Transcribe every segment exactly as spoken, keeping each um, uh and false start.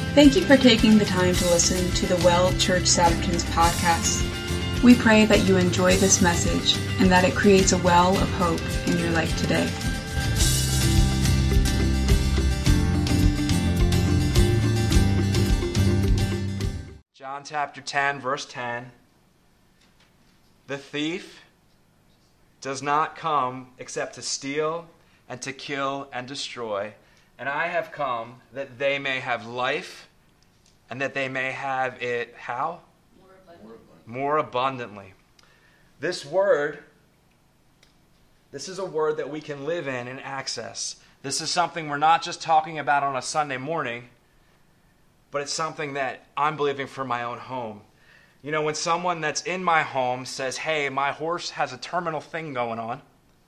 Thank you for taking the time to listen to the Well Church Satterton's podcast. We pray that you enjoy this message and that it creates a well of hope in your life today. John chapter ten, verse ten. The thief does not come except to steal and to kill and destroy. And I have come that they may have life and that they may have it, how? More abundantly. More abundantly. This word, this is a word that we can live in and access. This is something we're not just talking about on a Sunday morning, but it's something that I'm believing for my own home. You know, when someone that's in my home says, hey, my horse has a terminal thing going on,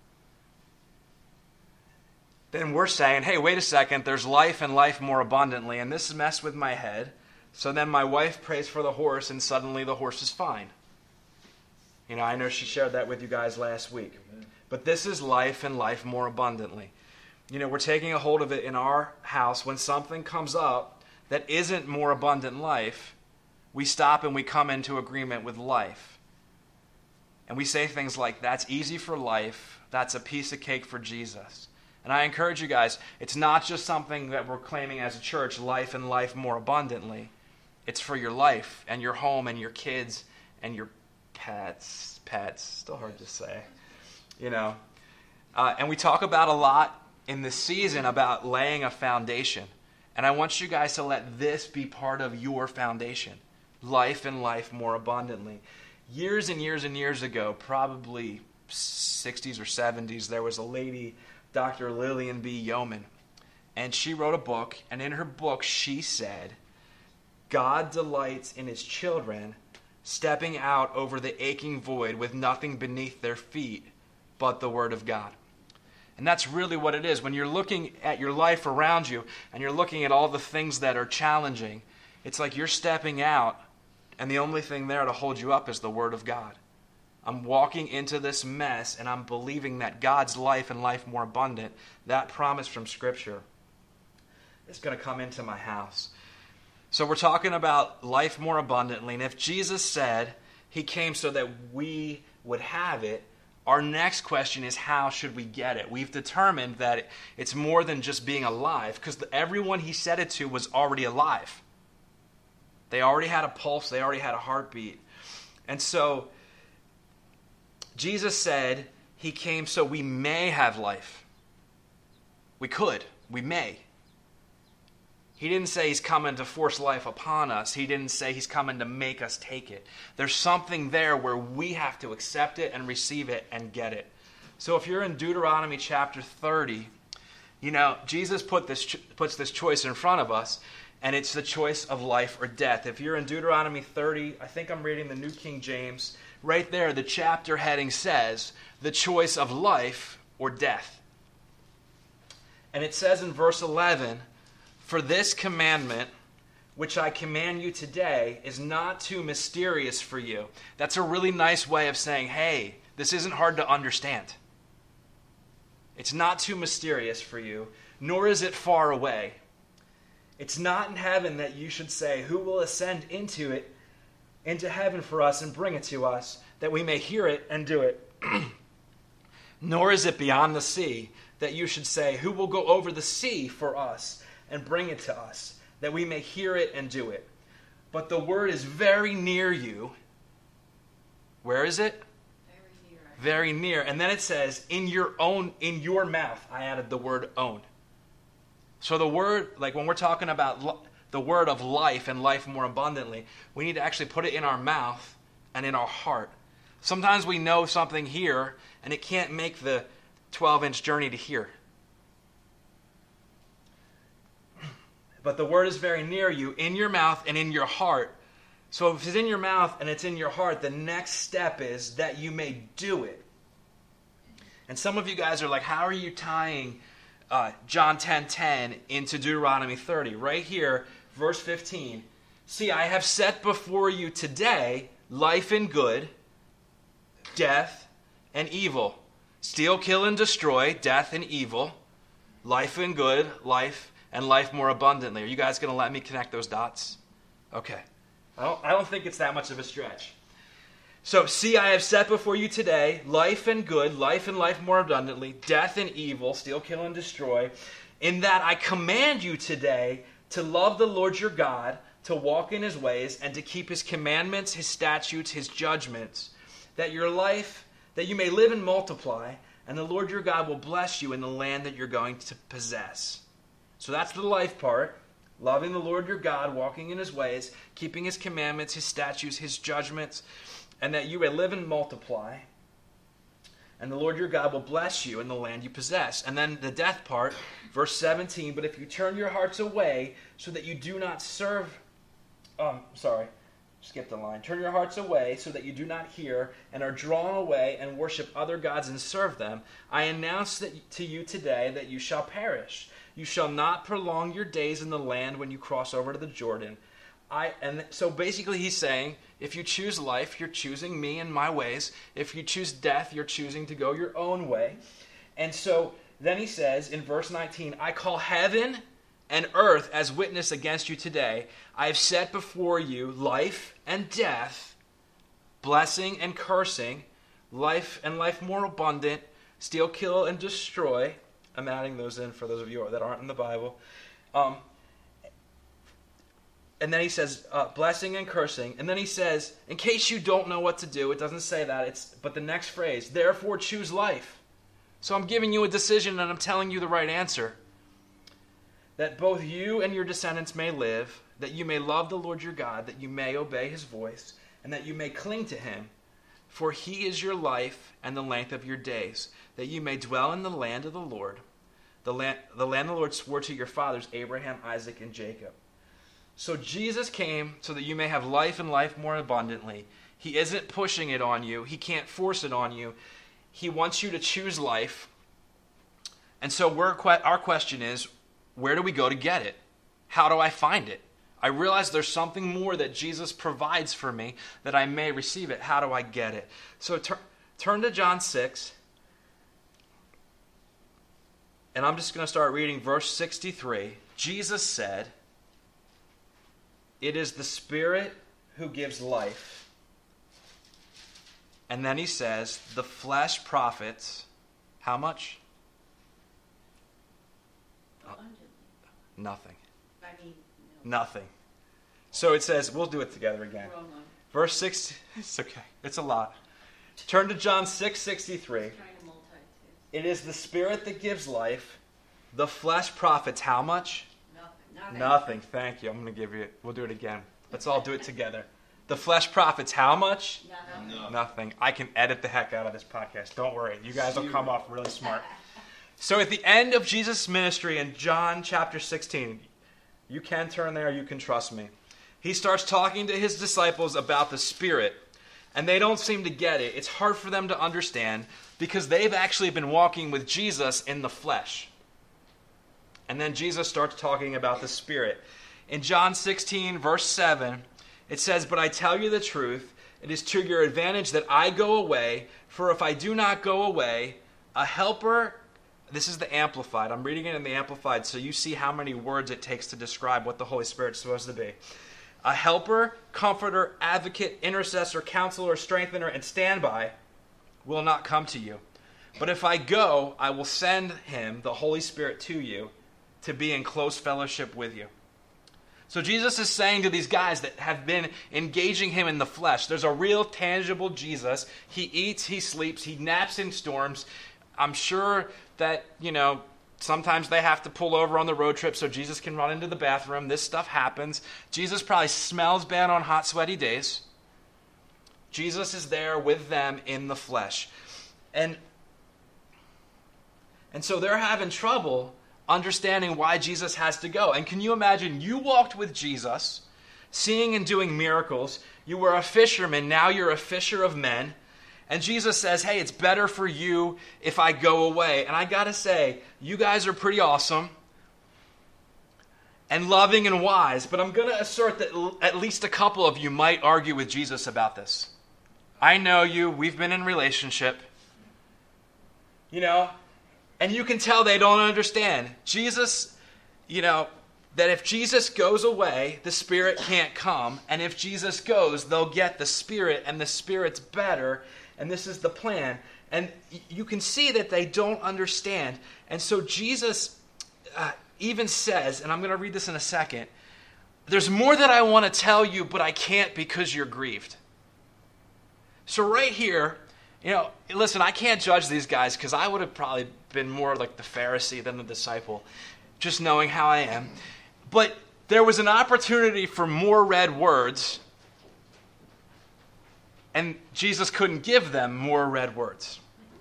then we're saying, hey, wait a second, there's life and life more abundantly, and this messed with my head. So then my wife prays for the horse, and suddenly the horse is fine. You know, I know she shared that with you guys last week. But this is life and life more abundantly. You know, we're taking a hold of it in our house. When something comes up that isn't more abundant life, we stop and we come into agreement with life. And we say things like, that's easy for life, that's a piece of cake for Jesus. And I encourage you guys, it's not just something that we're claiming as a church, life and life more abundantly. It's for your life and your home and your kids and your pets. Pets, still hard to say. You know. Uh, and we talk about a lot in this season about laying a foundation. And I want you guys to let this be part of your foundation. Life and life more abundantly. Years and years and years ago, probably sixties or seventies, there was a lady, Doctor Lillian B. Yeoman, and she wrote a book, and in her book she said, God delights in his children stepping out over the aching void with nothing beneath their feet but the Word of God. And that's really what it is. When you're looking at your life around you and you're looking at all the things that are challenging, it's like you're stepping out and the only thing there to hold you up is the Word of God. I'm walking into this mess and I'm believing that God's life and life more abundant, that promise from Scripture, is going to come into my house. So we're talking about life more abundantly. And if Jesus said he came so that we would have it, our next question is, how should we get it? We've determined that it's more than just being alive, because everyone he said it to was already alive. They already had a pulse. They already had a heartbeat. And so Jesus said he came so we may have life. We could. We may. He didn't say he's coming to force life upon us. He didn't say he's coming to make us take it. There's something there where we have to accept it and receive it and get it. So if you're in Deuteronomy chapter thirty, you know, Jesus put this puts this choice in front of us, and it's the choice of life or death. If you're in Deuteronomy thirty, I think I'm reading the New King James. Right there, the chapter heading says, the choice of life or death. And it says in verse eleven, for this commandment, which I command you today, is not too mysterious for you. That's a really nice way of saying, hey, this isn't hard to understand. It's not too mysterious for you, nor is it far away. It's not in heaven that you should say, who will ascend into it, into heaven for us and bring it to us, that we may hear it and do it. Nor is it beyond the sea that you should say, who will go over the sea for us and bring it to us, that we may hear it and do it. But the word is very near you. Where is it? Very near. Very near. And then it says, in your own, in your mouth. I added the word own. So the word, like when we're talking about lo- the word of life and life more abundantly, we need to actually put it in our mouth and in our heart. Sometimes we know something here, and it can't make the twelve-inch journey to here. But the word is very near you, in your mouth and in your heart. So if it's in your mouth and it's in your heart, the next step is that you may do it. And some of you guys are like, how are you tying uh, John ten ten into Deuteronomy thirty? Right here, verse fifteen. See, I have set before you today life and good, death and evil. Steal, kill, and destroy, death and evil. Life and good, life and life more abundantly. Are you guys going to let me connect those dots? Okay. I don't, I don't think it's that much of a stretch. So, see, I have set before you today life and good, life and life more abundantly, death and evil, steal, kill, and destroy. In that I command you today to love the Lord your God, to walk in his ways, and to keep his commandments, his statutes, his judgments, that your life, that you may live and multiply, and the Lord your God will bless you in the land that you're going to possess. So that's the life part. Loving the Lord your God, walking in his ways, keeping his commandments, his statutes, his judgments, and that you may live and multiply. And the Lord your God will bless you in the land you possess. And then the death part, verse seventeen, but if you turn your hearts away so that you do not serve, um, sorry, skip the line. Turn your hearts away so that you do not hear and are drawn away and worship other gods and serve them. I announce that to you today that you shall perish. You shall not prolong your days in the land when you cross over to the Jordan. I and so basically he's saying, if you choose life, you're choosing me and my ways. If you choose death, you're choosing to go your own way. And so then he says in verse nineteen, I call heaven and earth as witness against you today. I have set before you life and death, blessing and cursing, life and life more abundant, steal, kill, and destroy. I'm adding those in for those of you that aren't in the Bible. Um, and then he says, uh, blessing and cursing. And then he says, in case you don't know what to do, it doesn't say that, it's but the next phrase, therefore choose life. So I'm giving you a decision and I'm telling you the right answer. That both you and your descendants may live, that you may love the Lord your God, that you may obey his voice, and that you may cling to him. For he is your life and the length of your days, that you may dwell in the land of the Lord, the land, the land the Lord swore to your fathers, Abraham, Isaac, and Jacob. So Jesus came so that you may have life and life more abundantly. He isn't pushing it on you. He can't force it on you. He wants you to choose life. And so we're, our question is, where do we go to get it? How do I find it? I realize there's something more that Jesus provides for me that I may receive it. How do I get it? So tur- turn to John six. And I'm just going to start reading verse sixty-three. Jesus said, it is the Spirit who gives life. And then he says, the flesh profits how much? Abundantly. Nothing. I mean, no. Nothing. So it says, we'll do it together again. Wrong one. Verse six, it's okay. It's a lot. Turn to John six sixty-three. Trying to multitask. It is the Spirit that gives life. The flesh profits how much? Nothing. Nothing. Thank you. I'm going to give you it. We'll do it again. Let's all do it together. The flesh profits how much? Nothing. No. Nothing. I can edit the heck out of this podcast. Don't worry. You guys will come off really smart. So at the end of Jesus' ministry in John chapter sixteen, you can turn there, you can trust me. He starts talking to his disciples about the Spirit, and they don't seem to get it. It's hard for them to understand because they've actually been walking with Jesus in the flesh. And then Jesus starts talking about the Spirit. In John sixteen, verse seven, it says, but I tell you the truth, it is to your advantage that I go away, for if I do not go away, a helper, this is the Amplified, I'm reading it in the Amplified so you see how many words it takes to describe what the Holy Spirit's supposed to be. A helper, comforter, advocate, intercessor, counselor, strengthener, and standby will not come to you. But if I go, I will send him, the Holy Spirit, to you to be in close fellowship with you. So Jesus is saying to these guys that have been engaging him in the flesh, there's a real tangible Jesus. He eats, he sleeps, he naps in storms. I'm sure that, you know, sometimes they have to pull over on the road trip so Jesus can run into the bathroom. This stuff happens. Jesus probably smells bad on hot, sweaty days. Jesus is there with them in the flesh. And, and so they're having trouble understanding why Jesus has to go. And can you imagine, you walked with Jesus, seeing and doing miracles. You were a fisherman, now you're a fisher of men. And Jesus says, hey, it's better for you if I go away. And I gotta say, you guys are pretty awesome and loving and wise, but I'm gonna assert that l- at least a couple of you might argue with Jesus about this. I know you, we've been in relationship. You know, and you can tell they don't understand. Jesus you know, that if Jesus goes away, the Spirit can't come. And if Jesus goes, they'll get the Spirit, and the Spirit's better. And this is the plan. And you can see that they don't understand. And so Jesus uh, even says, and I'm going to read this in a second, there's more that I want to tell you, but I can't because you're grieved. So right here, you know, listen, I can't judge these guys because I would have probably been more like the Pharisee than the disciple, just knowing how I am. But there was an opportunity for more red words, and Jesus couldn't give them more red words.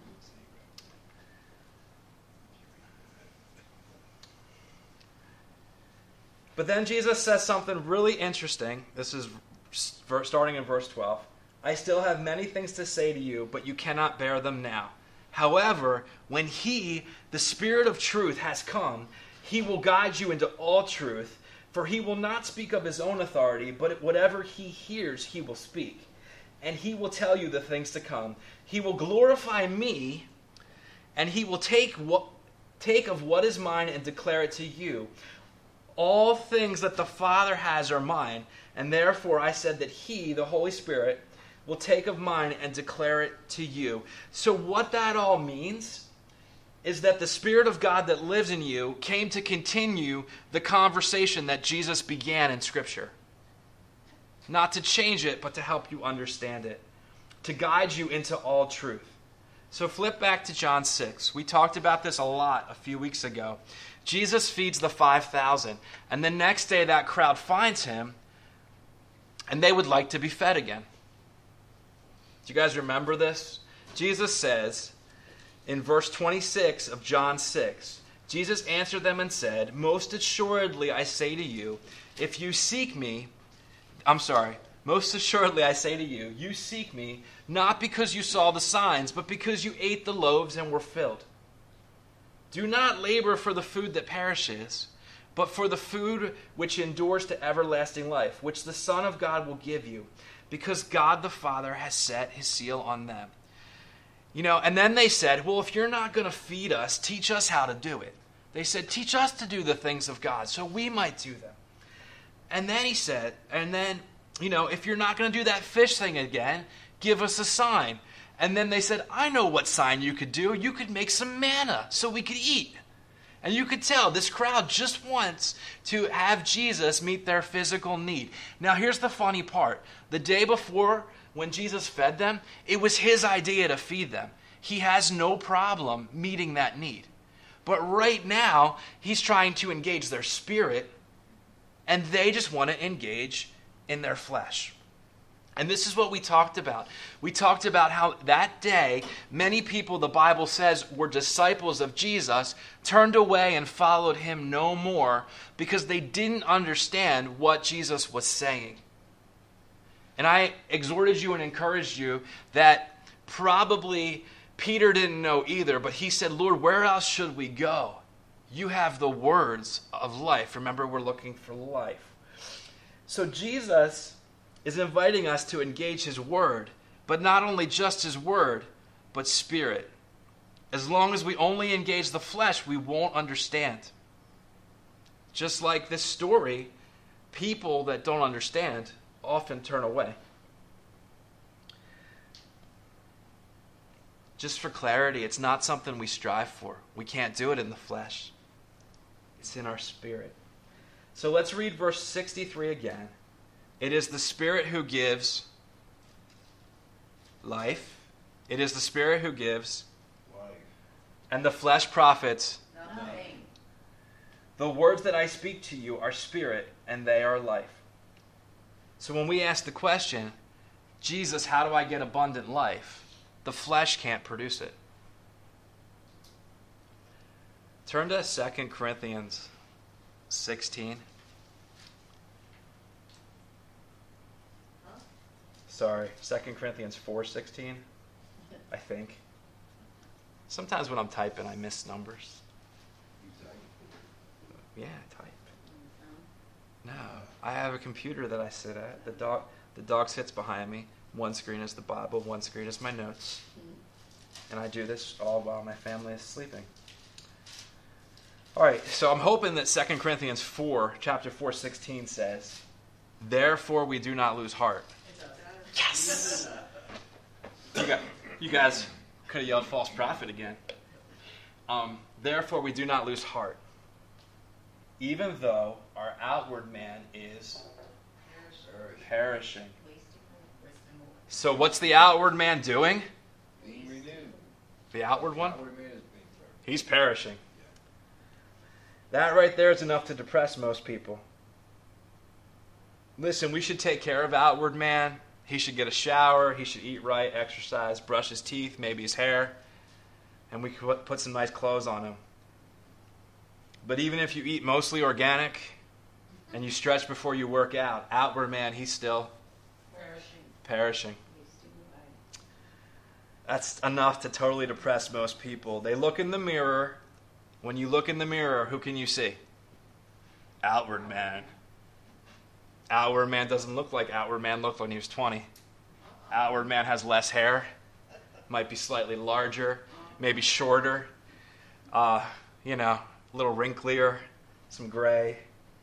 But then Jesus says something really interesting. This is starting in verse twelve. I still have many things to say to you, but you cannot bear them now. However, when he, the Spirit of truth, has come, he will guide you into all truth, for he will not speak of his own authority, but whatever he hears, he will speak. And he will tell you the things to come. He will glorify me, and he will take what, take of what is mine and declare it to you. All things that the Father has are mine, and therefore I said that he, the Holy Spirit, will take of mine and declare it to you. So what that all means is that the Spirit of God that lives in you came to continue the conversation that Jesus began in Scripture. Not to change it, but to help you understand it. To guide you into all truth. So flip back to John six. We talked about this a lot a few weeks ago. Jesus feeds the five thousand, and the next day that crowd finds him, and they would like to be fed again. Do you guys remember this? Jesus says in verse twenty-six of John six, Jesus answered them and said, most assuredly I say to you, if you seek me, I'm sorry, most assuredly I say to you, you seek me not because you saw the signs, but because you ate the loaves and were filled. Do not labor for the food that perishes, but for the food which endures to everlasting life, which the Son of God will give you, because God the Father has set his seal on them. You know, and then they said, well, if you're not going to feed us, teach us how to do it. They said, teach us to do the things of God so we might do them. And then he said, and then, you know, if you're not going to do that fish thing again, give us a sign. And then they said, I know what sign you could do. You could make some manna so we could eat. And you could tell this crowd just wants to have Jesus meet their physical need. Now here's the funny part. The day before, when Jesus fed them, it was his idea to feed them. He has no problem meeting that need. But right now, he's trying to engage their spirit, and they just want to engage in their flesh. And this is what we talked about. We talked about how that day, many people, the Bible says, were disciples of Jesus, turned away and followed him no more because they didn't understand what Jesus was saying. And I exhorted you and encouraged you that probably Peter didn't know either, but he said, Lord, where else should we go? You have the words of life. Remember, we're looking for life. So Jesus is inviting us to engage his word, but not only just his word, but spirit. As long as we only engage the flesh, we won't understand. Just like this story, people that don't understand often turn away. Just for clarity, it's not something we strive for. We can't do it in the flesh. It's in our spirit. So let's read verse sixty-three again. It is the Spirit who gives life. It is the Spirit who gives life. And the flesh profits Nothing. The words that I speak to you are spirit, and they are life. So when we ask the question, Jesus, how do I get abundant life? The flesh can't produce it. Turn to Second Corinthians sixteen. Sorry, Second Corinthians four sixteen, I think. Sometimes when I'm typing, I miss numbers. Yeah, I type. No, I have a computer that I sit at. The dog, the dog sits behind me. One screen is the Bible, one screen is my notes. And I do this all while my family is sleeping. All right, so I'm hoping that Second Corinthians four, chapter four, sixteen says, therefore we do not lose heart. Yes! You guys, you guys could have yelled false prophet again. Um, therefore we do not lose heart, even though our outward man is perishing. So what's the outward man doing? Being renewed. The outward one? Outward man is being renewed. He's perishing. That right there is enough to depress most people. Listen, we should take care of outward man. He should get a shower. He should eat right, exercise, brush his teeth, maybe his hair. And we could put some nice clothes on him. But even if you eat mostly organic and you stretch before you work out, outward man, he's still Perishing. perishing. Wasting away. That's enough to totally depress most people. They look in the mirror. When you look in the mirror, who can you see? Outward man. Outward man doesn't look like outward man looked when he was twenty. Outward man has less hair, might be slightly larger, maybe shorter, uh, you know, a little wrinklier, some gray.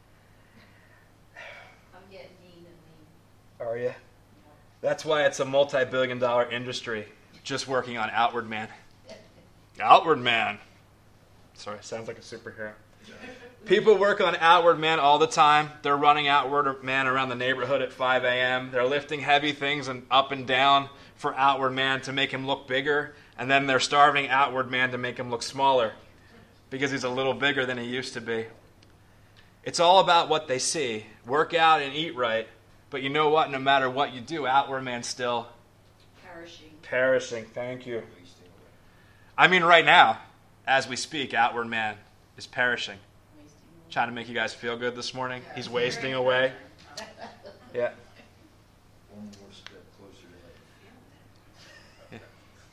I'm getting mean and mean. Are you? That's why it's a multi-billion dollar industry, just working on outward man. Outward man. Sorry, sounds like a superhero. People work on outward man all the time. They're running outward man around the neighborhood at five a.m. They're lifting heavy things and up and down for outward man to make him look bigger. And then they're starving outward man to make him look smaller because he's a little bigger than he used to be. It's all about what they see. Work out and eat right. But you know what? No matter what you do, outward man's still Perishing. perishing. Thank you. Wasting away. I mean, right now, as we speak, outward man is perishing. Wasting away. Trying to make you guys feel good this morning. He's wasting away. Yeah. One more step closer to heaven.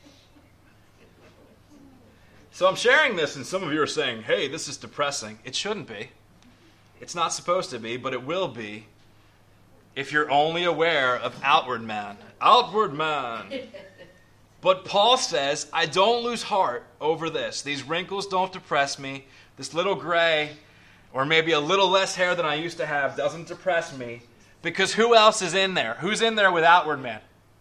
So I'm sharing this, and some of you are saying, hey, this is depressing. It shouldn't be. It's not supposed to be, but it will be if you're only aware of outward man. Outward man. But Paul says, I don't lose heart over this. These wrinkles don't depress me. This little gray, or maybe a little less hair than I used to have, doesn't depress me. Because who else is in there? Who's in there with outward man?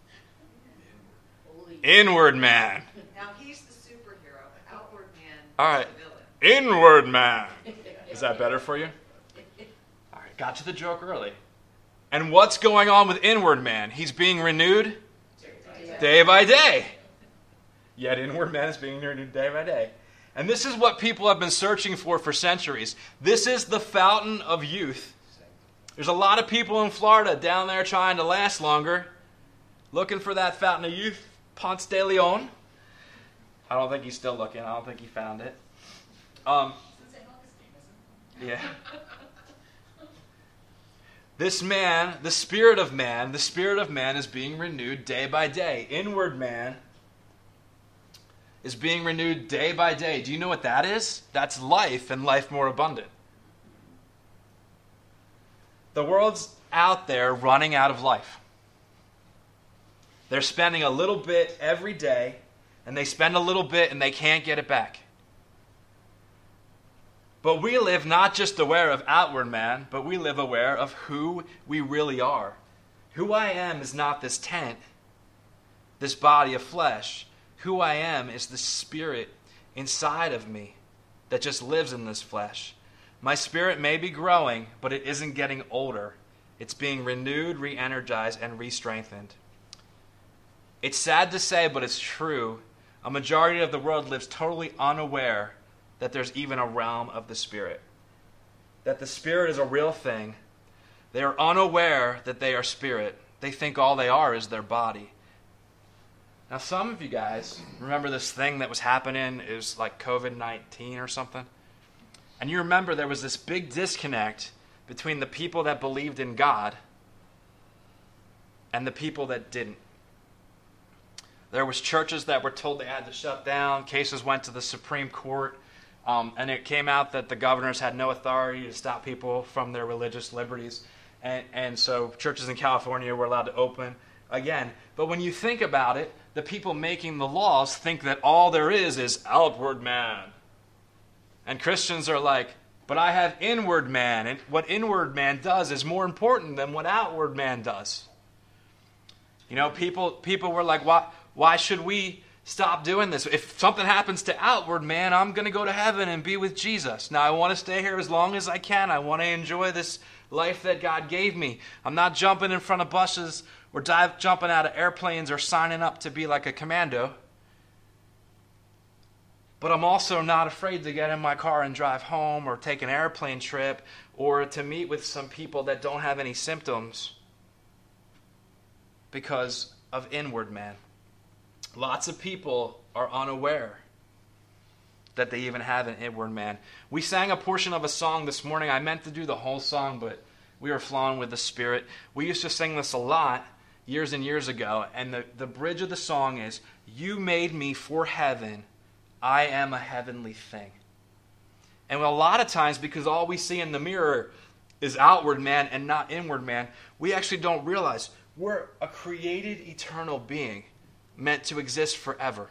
Holy. Inward man. Now he's the superhero. Outward man All is right. the villain. Inward man. Is that better for you? All right, got to the joke early. And what's going on with inward man? He's being renewed day by day. Yet inward man is being renewed day by day. And this is what people have been searching for for centuries. This is the fountain of youth. There's a lot of people in Florida down there trying to last longer, looking for that fountain of youth, Ponce de Leon. I don't think he's still looking. I don't think he found it. Um, yeah. This man, the spirit of man, the spirit of man is being renewed day by day. Inward man is being renewed day by day. Do you know what that is? That's life and life more abundant. The world's out there running out of life. They're spending a little bit every day, and they spend a little bit and they can't get it back. But we live not just aware of outward man, but we live aware of who we really are. Who I am is not this tent, this body of flesh. Who I am is the spirit inside of me that just lives in this flesh. My spirit may be growing, but it isn't getting older. It's being renewed, re-energized, and re-strengthened. It's sad to say, but it's true. A majority of the world lives totally unaware that there's even a realm of the Spirit. That the Spirit is a real thing. They are unaware that they are Spirit. They think all they are is their body. Now some of you guys remember this thing that was happening, it was like covid nineteen or something. And you remember there was this big disconnect between the people that believed in God and the people that didn't. There was churches that were told they had to shut down. Cases went to the Supreme Court. Um, and it came out that the governors had no authority to stop people from their religious liberties. And, and so churches in California were allowed to open again. But when you think about it, the people making the laws think that all there is is outward man. And Christians are like, but I have inward man, and what inward man does is more important than what outward man does. You know, people people were like, why, why should we stop doing this? If something happens to outward man, I'm going to go to heaven and be with Jesus. Now, I want to stay here as long as I can. I want to enjoy this life that God gave me. I'm not jumping in front of buses or dive, jumping out of airplanes or signing up to be like a commando. But I'm also not afraid to get in my car and drive home or take an airplane trip or to meet with some people that don't have any symptoms because of inward man. Lots of people are unaware that they even have an inward man. We sang a portion of a song this morning. I meant to do the whole song, but we were flowing with the Spirit. We used to sing this a lot years and years ago, and the, the bridge of the song is, "You made me for heaven, I am a heavenly thing." And a lot of times, because all we see in the mirror is outward man and not inward man, we actually don't realize we're a created eternal being meant to exist forever.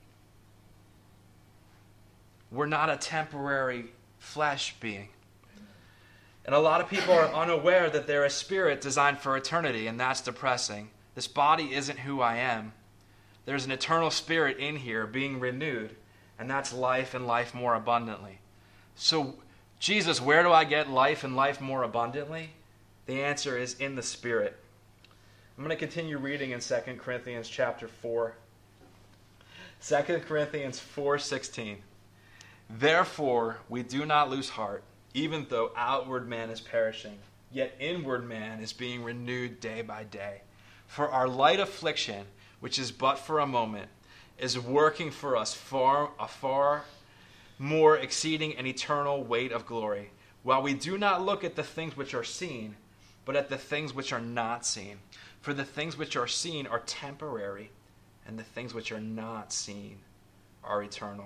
We're not a temporary flesh being. And a lot of people are unaware that they're a spirit designed for eternity, and that's depressing. This body isn't who I am. There's an eternal spirit in here being renewed, and that's life and life more abundantly. So, Jesus, where do I get life and life more abundantly? The answer is in the Spirit. I'm going to continue reading in Second Corinthians chapter four. Second Corinthians four sixteen. "Therefore we do not lose heart, even though outward man is perishing, yet inward man is being renewed day by day. For our light affliction, which is but for a moment, is working for us far, a far more exceeding an eternal weight of glory, while we do not look at the things which are seen, but at the things which are not seen. For the things which are seen are temporary, and the things which are not seen are eternal."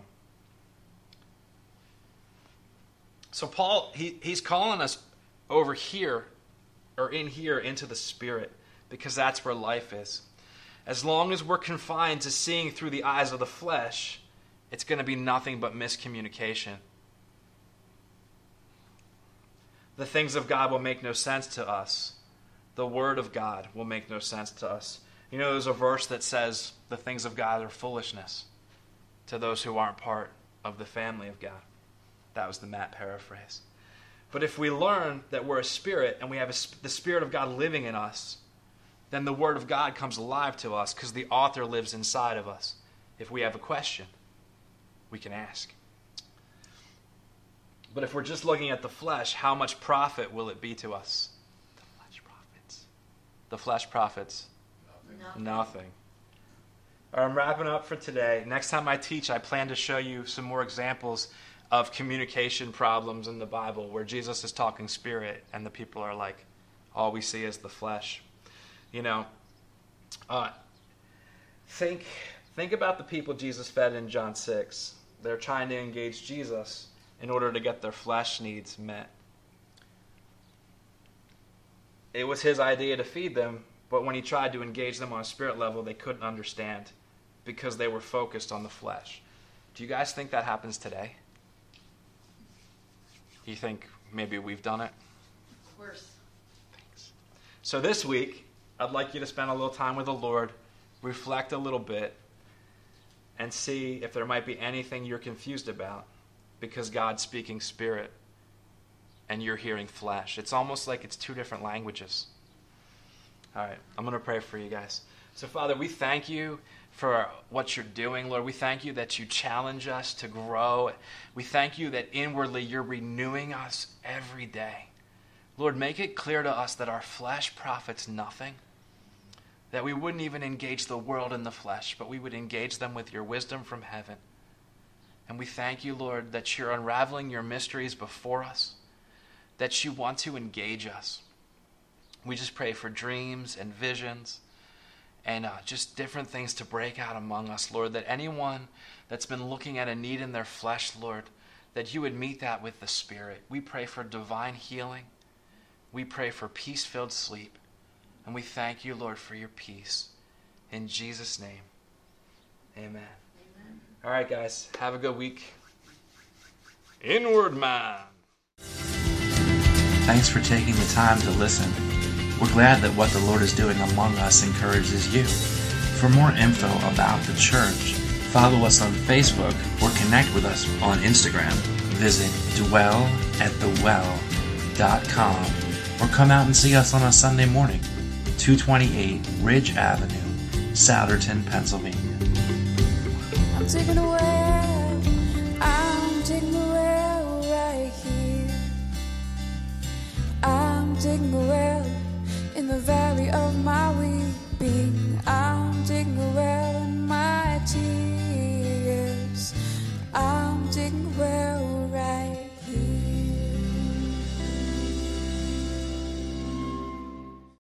So Paul, he, he's calling us over here, or in here, into the Spirit, because that's where life is. As long as we're confined to seeing through the eyes of the flesh, it's going to be nothing but miscommunication. The things of God will make no sense to us. The Word of God will make no sense to us. You know, there's a verse that says the things of God are foolishness to those who aren't part of the family of God. That was the Matt paraphrase. But if we learn that we're a spirit and we have a, the Spirit of God living in us, then the Word of God comes alive to us because the author lives inside of us. If we have a question, we can ask. But if we're just looking at the flesh, how much profit will it be to us? The flesh profits. The flesh profits. Nothing. Nothing. All right, I'm wrapping up for today. Next time I teach, I plan to show you some more examples of communication problems in the Bible where Jesus is talking spirit and the people are like, all we see is the flesh. You know, uh, think, think about the people Jesus fed in John six. They're trying to engage Jesus in order to get their flesh needs met. It was his idea to feed them, but when he tried to engage them on a spirit level, they couldn't understand because they were focused on the flesh. Do you guys think that happens today? Do you think maybe we've done it? Worse. Thanks. So this week, I'd like you to spend a little time with the Lord, reflect a little bit, and see if there might be anything you're confused about because God's speaking spirit and you're hearing flesh. It's almost like it's two different languages. All right, I'm going to pray for you guys. So, Father, we thank you for what you're doing, Lord. We thank you that you challenge us to grow. We thank you that inwardly you're renewing us every day. Lord, make it clear to us that our flesh profits nothing, that we wouldn't even engage the world in the flesh, but we would engage them with your wisdom from heaven. And we thank you, Lord, that you're unraveling your mysteries before us, that you want to engage us. We just pray for dreams and visions and uh, just different things to break out among us, Lord, that anyone that's been looking at a need in their flesh, Lord, that you would meet that with the Spirit. We pray for divine healing. We pray for peace-filled sleep. And we thank you, Lord, for your peace. In Jesus' name, amen. Amen. All right, guys, have a good week. Inward Man. Thanks for taking the time to listen. We're glad that what the Lord is doing among us encourages you. For more info about the church, follow us on Facebook or connect with us on Instagram. Visit dwell at the well dot com or come out and see us on a Sunday morning, two twenty-eight Ridge Avenue, Souderton, Pennsylvania. I'm taking a well, I'm taking a well right here. I'm taking a well in the valley of my weeping.